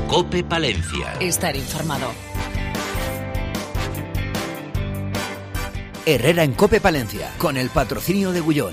COPE Palencia. Estar informado. Herrera en COPE Palencia, con el patrocinio de Bullón.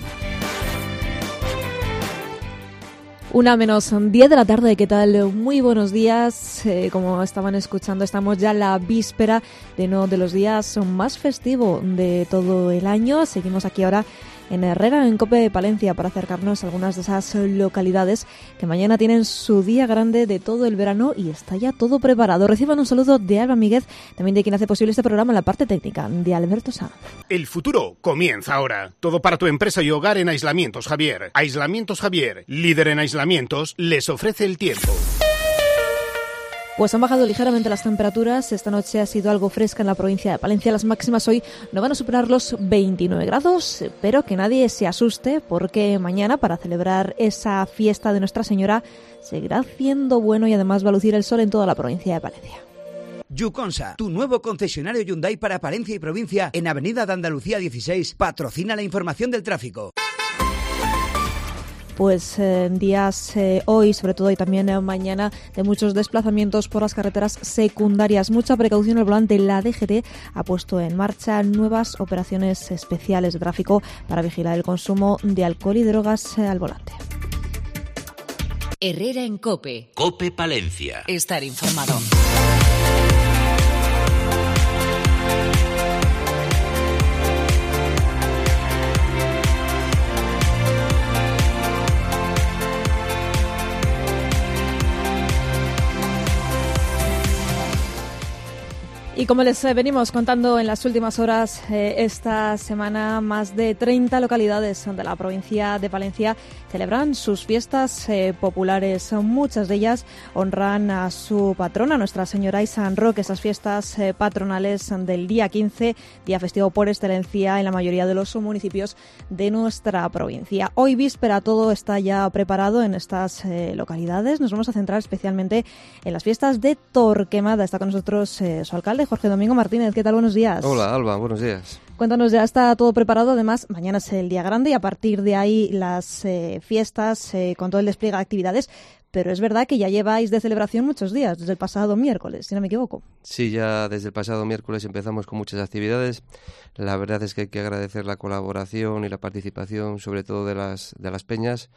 1:10 de la tarde, ¿qué tal? Muy buenos días. Como estaban escuchando, estamos ya en la víspera de uno de los días más festivos de todo el año. Seguimos aquí ahora en Herrera, en COPE Palencia, para acercarnos a algunas de esas localidades que mañana tienen su día grande de todo el verano y está ya todo preparado. Reciban un saludo de Alba Míguez, también de quien hace posible este programa en la parte técnica, de Alberto Sanz. El futuro comienza ahora. Todo para tu empresa y hogar en Aislamientos Javier. Aislamientos Javier, líder en aislamientos, les ofrece el tiempo. Pues han bajado ligeramente las temperaturas. Esta noche ha sido algo fresca en la provincia de Palencia. Las máximas hoy no van a superar los 29 grados, pero que nadie se asuste porque mañana, para celebrar esa fiesta de Nuestra Señora, seguirá haciendo bueno y además va a lucir el sol en toda la provincia de Palencia. Yuconsa, tu nuevo concesionario Hyundai para Palencia y provincia en Avenida de Andalucía 16, patrocina la información del tráfico. Pues días hoy, sobre todo, y también mañana, de muchos desplazamientos por las carreteras secundarias. Mucha precaución al volante. La DGT ha puesto en marcha nuevas operaciones especiales de tráfico para vigilar el consumo de alcohol y drogas al volante. Herrera en COPE. COPE Palencia. Estar informado. Y como les venimos contando en las últimas horas, esta semana más de 30 localidades de la provincia de Palencia celebran sus fiestas populares. Muchas de ellas honran a su patrona, Nuestra Señora y San Roque, esas fiestas patronales del día 15, día festivo por excelencia en la mayoría de los municipios de nuestra provincia. Hoy víspera todo está ya preparado en estas localidades. Nos vamos a centrar especialmente en las fiestas de Torquemada. Está con nosotros su alcalde, Jorge Domingo Martínez. ¿Qué tal? Buenos días. Hola, Alba. Buenos días. Cuéntanos, ya está todo preparado. Además, mañana es el día grande y a partir de ahí las fiestas con todo el despliegue de actividades. Pero es verdad que ya lleváis de celebración muchos días, desde el pasado miércoles, si no me equivoco. Sí, ya desde el pasado miércoles empezamos con muchas actividades. La verdad es que hay que agradecer la colaboración y la participación, sobre todo de las peñas,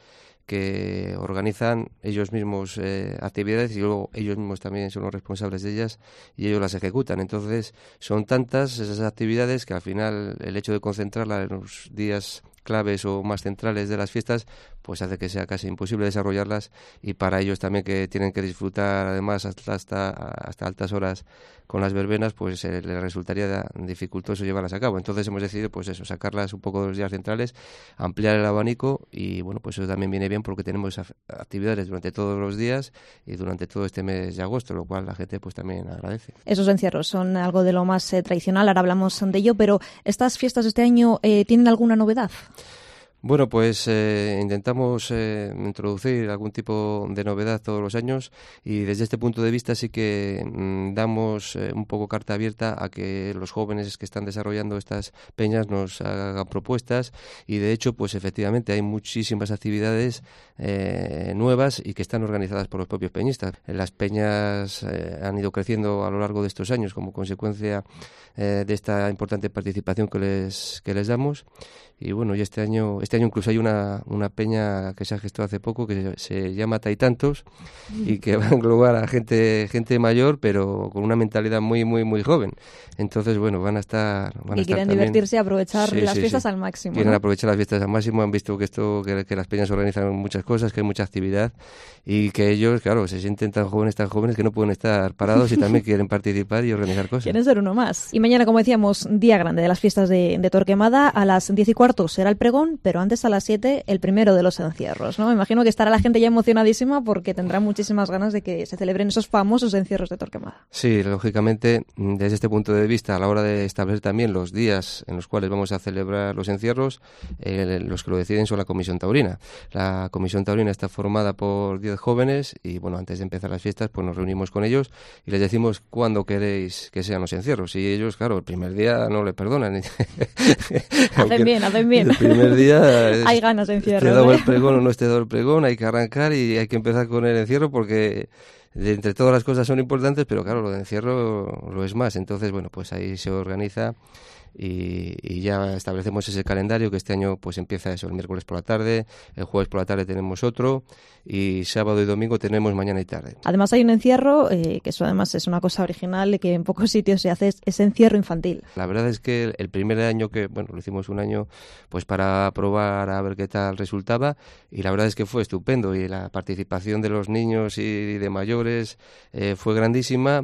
que organizan ellos mismos actividades y luego ellos mismos también son los responsables de ellas y ellos las ejecutan. Entonces son tantas esas actividades que al final el hecho de concentrarlas en los días claves o más centrales de las fiestas pues hace que sea casi imposible desarrollarlas, y para ellos también, que tienen que disfrutar además hasta altas horas con las verbenas, pues les resultaría dificultoso llevarlas a cabo. Entonces hemos decidido pues eso, sacarlas un poco de los días centrales, ampliar el abanico, y bueno, pues eso también viene bien porque tenemos actividades durante todos los días y durante todo este mes de agosto, lo cual la gente pues también agradece. Esos encierros son algo de lo más tradicional, ahora hablamos de ello, pero ¿estas fiestas de este año tienen alguna novedad? Bueno, pues intentamos introducir algún tipo de novedad todos los años, y desde este punto de vista sí que damos un poco carta abierta a que los jóvenes que están desarrollando estas peñas nos hagan propuestas, y de hecho pues efectivamente hay muchísimas actividades nuevas y que están organizadas por los propios peñistas. Las peñas han ido creciendo a lo largo de estos años como consecuencia de esta importante participación que les damos. Y bueno, y este año incluso hay una peña que se ha gestado hace poco que se llama Taitantos y que va a englobar a gente mayor, pero con una mentalidad muy muy muy joven. Entonces, bueno, van a estar quieren divertirse y aprovechar las fiestas al máximo. Quieren aprovechar las fiestas al máximo. Han visto que las peñas organizan muchas cosas, que hay mucha actividad, y que ellos, claro, se sienten tan jóvenes que no pueden estar parados y también quieren participar y organizar cosas. Quieren ser uno más. Y mañana, como decíamos, día grande de las fiestas de Torquemada. A las 10:15 será el pregón, pero antes a las 7 el primero de los encierros, ¿no? Me imagino que estará la gente ya emocionadísima porque tendrá muchísimas ganas de que se celebren esos famosos encierros de Torquemada. Sí, lógicamente, desde este punto de vista, a la hora de establecer también los días en los cuales vamos a celebrar los encierros, los que lo deciden son la Comisión Taurina. La Comisión Taurina está formada por 10 jóvenes y, bueno, antes de empezar las fiestas, pues nos reunimos con ellos y les decimos cuándo queréis que sean los encierros. Y ellos, claro, el primer día no le perdonan. Hacen bien. El primer día hay ganas de encierro. Esté dado el pregón o no esté dado el pregón, hay que arrancar y hay que empezar con el encierro porque entre todas las cosas son importantes, pero claro, lo de encierro lo es más. Entonces, bueno, pues ahí se organiza y ya establecemos ese calendario que este año pues empieza eso, el miércoles por la tarde, el jueves por la tarde tenemos otro y sábado y domingo tenemos mañana y tarde. Además hay un encierro, que eso además es una cosa original que en pocos sitios se hace, es encierro infantil. La verdad es que el primer año que, bueno, lo hicimos un año pues para probar a ver qué tal resultaba y la verdad es que fue estupendo y la participación de los niños y de mayores fue grandísima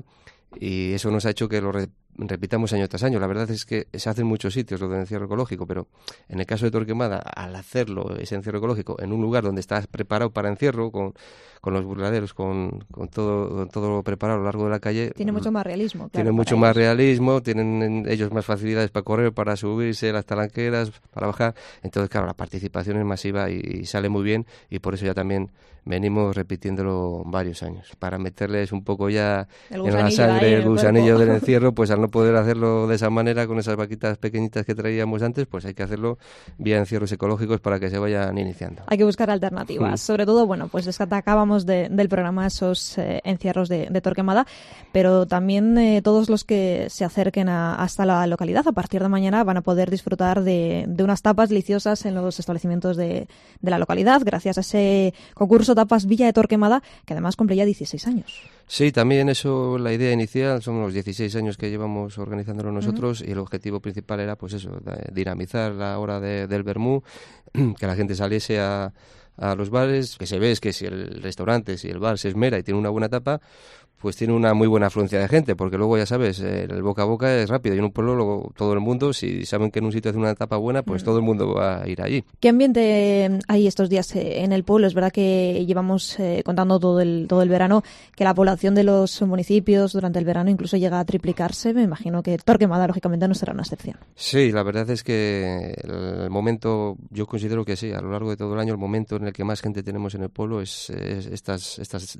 y eso nos ha hecho que lo repitamos año tras año. La verdad es que se hace en muchos sitios lo del encierro ecológico, pero en el caso de Torquemada, al hacerlo, ese encierro ecológico, en un lugar donde estás preparado para encierro, con los burladeros, con todo preparado a lo largo de la calle... Tiene mucho más realismo. Claro, tiene mucho más realismo, tienen ellos más facilidades para correr, para subirse las talanqueras, para bajar. Entonces, claro, la participación es masiva y sale muy bien y por eso ya también venimos repitiéndolo varios años, para meterles un poco ya en la sangre el gusanillo del encierro, pues al no poder hacerlo de esa manera con esas vaquitas pequeñitas que traíamos antes, pues hay que hacerlo vía encierros ecológicos para que se vayan iniciando. Hay que buscar alternativas. Sobre todo, bueno, pues destacábamos del programa esos encierros de Torquemada, pero también todos los que se acerquen hasta la localidad a partir de mañana van a poder disfrutar de unas tapas deliciosas en los establecimientos de la localidad, gracias a ese concurso Tapas Villa de Torquemada, que además cumple ya 16 años. Sí, también eso, la idea inicial, son los 16 años que llevamos organizándolo nosotros y el objetivo principal era pues eso, dinamizar la hora del vermú, que la gente saliese a los bares, que se ve es que si el restaurante, si el bar se esmera y tiene una buena tapa, pues tiene una muy buena afluencia de gente, porque luego ya sabes, el boca a boca es rápido y en un pueblo luego todo el mundo, si saben que en un sitio hace una tapa buena, pues todo el mundo va a ir allí. ¿Qué ambiente hay estos días en el pueblo? Es verdad que llevamos contando todo el verano que la población de los municipios durante el verano incluso llega a triplicarse. Me imagino que Torquemada lógicamente no será una excepción. Sí, la verdad es que el momento, yo considero que sí, a lo largo de todo el año el momento en el que más gente tenemos en el pueblo es estas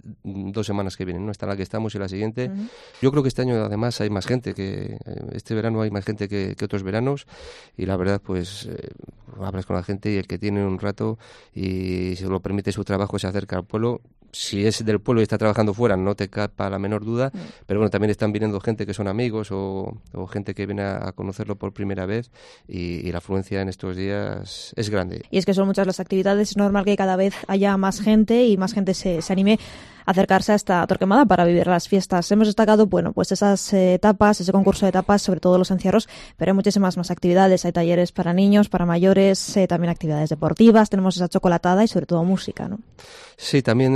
2 semanas que vienen, ¿no? Está la que estamos y la siguiente. Yo creo que este año además hay más gente, que este verano hay más gente que otros veranos y la verdad pues hablas con la gente y el que tiene un rato y se lo permite su trabajo se acerca al pueblo. Si es del pueblo y está trabajando fuera no te capa la menor duda, pero bueno, también están viniendo gente que son amigos o gente que viene a conocerlo por primera vez y la afluencia en estos días es grande. Y es que son muchas las actividades, es normal que cada vez haya más gente y más gente se anime a acercarse a esta Torquemada para vivir las fiestas. Hemos destacado, bueno, pues esas etapas, ese concurso de etapas, sobre todo los encierros, pero hay muchísimas más actividades. Hay talleres para niños, para mayores, también actividades deportivas, tenemos esa chocolatada y sobre todo música, ¿no? Sí, también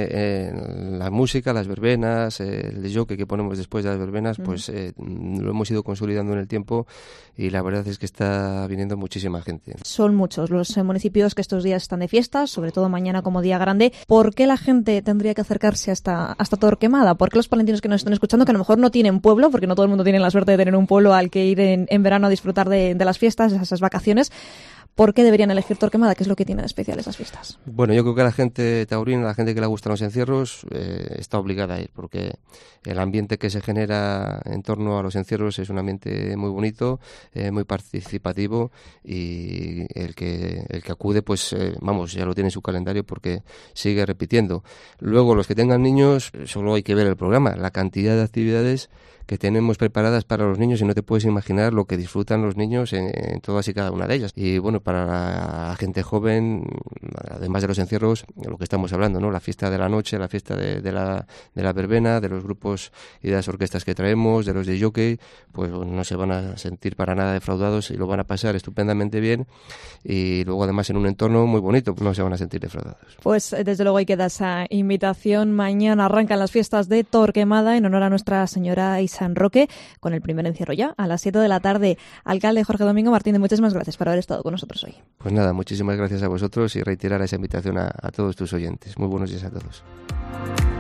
la música, las verbenas, el jockey que ponemos después de las verbenas, pues lo hemos ido consolidando en el tiempo y la verdad es que está viniendo muchísima gente. Son muchos los municipios que estos días están de fiestas, sobre todo mañana como día grande. ¿Por qué la gente tendría que acercarse hasta Torquemada? ¿Por qué los palentinos que nos están escuchando, que a lo mejor no tienen pueblo, porque no todo el mundo tiene la suerte de tener un pueblo al que ir en verano a disfrutar de las fiestas, esas vacaciones, ¿por qué deberían elegir Torquemada? ¿Qué es lo que tiene de especial esas fiestas? Bueno, yo creo que la gente taurina, la gente que le gustan los encierros, está obligada a ir, porque el ambiente que se genera en torno a los encierros es un ambiente muy bonito, muy participativo y el que acude, pues vamos, ya lo tiene en su calendario porque sigue repitiendo. Luego, los que tengan niños, solo hay que ver el programa, la cantidad de actividades que tenemos preparadas para los niños y no te puedes imaginar lo que disfrutan los niños en todas y cada una de ellas. Y bueno, para la gente joven, además de los encierros, lo que estamos hablando, ¿no? La fiesta de la noche, la fiesta de la verbena, de los grupos y de las orquestas que traemos, de los de jockey, pues no se van a sentir para nada defraudados y lo van a pasar estupendamente bien y luego además en un entorno muy bonito, no se van a sentir defraudados. Pues desde luego ahí queda esa invitación. Mañana arrancan las fiestas de Torquemada en honor a Nuestra Señora y San Roque, con el primer encierro ya a las 7 de la tarde. Alcalde Jorge Domingo Martínez, muchísimas gracias por haber estado con nosotros hoy. Pues nada, muchísimas gracias a vosotros y reiterar esa invitación a todos tus oyentes. Muy buenos días a todos.